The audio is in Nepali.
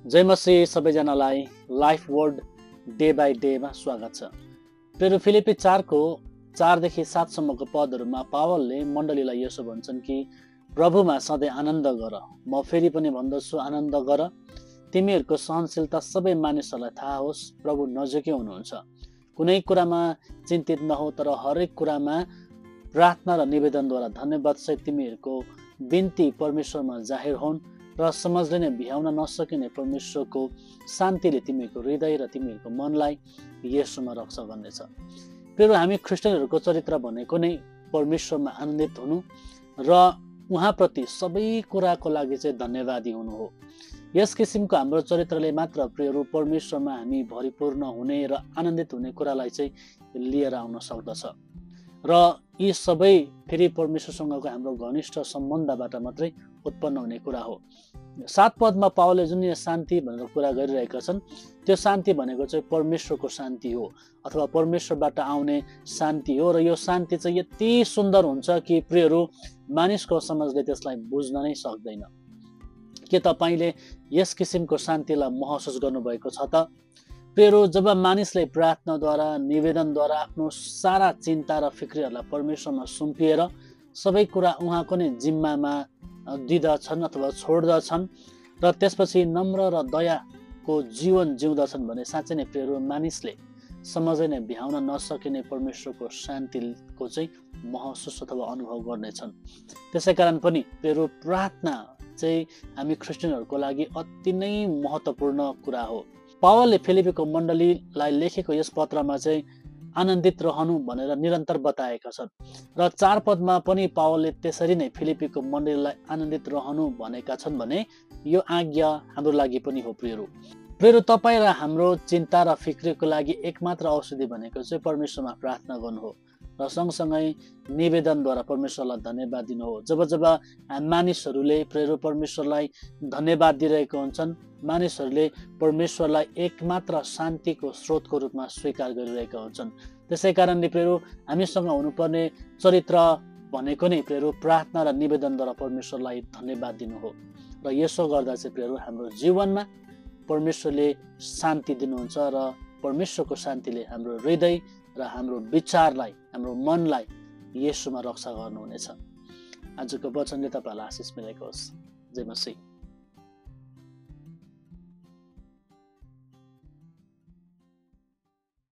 जय मसीह सबैजनालाई लाइफ वर्ड डे बाई डेमा स्वागत छ। प्रेरो फिलिपी 4 को 4 देखि 7 सम्मको पदहरूमा पावलले मण्डलीलाई यसो भन्छन् कि प्रभुमा सधैँ आनन्द गर। म फेरि पनि भन्दछु आनन्द गर। तिमीहरूको सहनशीलता सबै मानिसहरूलाई थाहा होस्, प्रभु नजिकै हुनुहुन्छ। कुनै कुरामा चिन्तित नहो, तर हरेक कुरामा प्रार्थना र निवेदनद्वारा धन्यवाद सहित तिमीहरूको बिन्ती परमेश्वरमा जाहेर हुन् र समझले नै भ्याउन नसकिने परमेश्वरको शान्तिले तिमीहरूको हृदय र तिमीहरूको मनलाई येशूमा रक्षा गर्नेछ। प्रिय हामी ख्रिस्टियनहरूको चरित्र भनेको नै परमेश्वरमा आनन्दित हुनु र उहाँप्रति सबै कुराको लागि चाहिँ धन्यवादी हुनु हो। यस किसिमको हाम्रो चरित्रले मात्र प्रियहरू परमेश्वरमा हामी भरिपूर्ण हुने र आनन्दित हुने कुरालाई चाहिँ लिएर आउन सक्दछ र यी सबै फेरि परमेश्वरसँगको हाम्रो घनिष्ठ सम्बन्धबाट मात्रै उत्पन्न हुने कुरा हो। 7 पदमा पावलले जुन यो शान्ति भनेर कुरा गरिरहेका छन्, त्यो शान्ति भनेको चाहिँ परमेश्वरको शान्ति हो अथवा परमेश्वरबाट आउने शान्ति हो र यो शान्ति चाहिँ यति सुन्दर हुन्छ कि प्रियहरू मानिसको समाजले त्यसलाई बुझ्न नै सक्दैन। के तपाईले यस किसिमको शान्तिलाई महसुस गर्नुभएको छ त? प्रियहरू जब मानिसले प्रार्थनाद्वारा निवेदनद्वारा आफ्नो सारा चिन्ता र फिक्रीहरूलाई परमेश्वरमा सुम्पिएर सबै कुरा उहाँको नै जिम्मामा दिँदछन् अथवा छोड्दछन् र त्यसपछि नम्र र दयाको जीवन जिउँदछन् भने साँच्चै नै प्रियहरू मानिसले समझै नै भ्याउन नसकिने परमेश्वरको शान्तिको चाहिँ महसुस अथवा अनुभव गर्नेछन्। त्यसै कारण पनि प्रियहरू प्रार्थना चाहिँ हामी ख्रिस्टियनहरूको लागि अति नै महत्त्वपूर्ण कुरा हो। पावलले फिलिपीको मण्डलीलाई लेखेको यस पत्रमा चाहिँ आनन्दित रहनु भनेर निरन्तर बताएका छन् र 4 पदमा पनि पावलले त्यसरी नै फिलिपीको मण्डलीलाई आनन्दित रहनु भनेका छन् भने यो आज्ञा हाम्रो लागि पनि हो। प्रियहरू तपाईँ र हाम्रो चिन्ता र फिक्रीको लागि एकमात्र औषधि भनेको चाहिँ परमेश्वरमा प्रार्थना गर्नु हो र सँगसँगै निवेदनद्वारा परमेश्वरलाई धन्यवाद दिनु हो। जब मानिसहरूले प्रियहरू परमेश्वरलाई धन्यवाद दिइरहेका हुन्छन्, मानिसहरूले परमेश्वरलाई एकमात्र शान्तिको स्रोतको रूपमा स्वीकार गरिरहेका हुन्छन्। त्यसै कारणले प्रियहरू हामीसँग हुनुपर्ने चरित्र भनेको नै प्रियहरू प्रार्थना र निवेदनद्वारा परमेश्वरलाई धन्यवाद दिनु हो र यसो गर्दा चाहिँ प्रियहरू हाम्रो जीवनमा परमेश्वरले शान्ति दिनुहुन्छ र परमेश्वरको शान्तिले हाम्रो हृदय र हाम्रो विचारलाई, हाम्रो मनलाई येशूमा रक्षा गर्नुहुनेछ। आजको वचनले तपाईलाई आशिष मिलेको होस्। जय मसीह।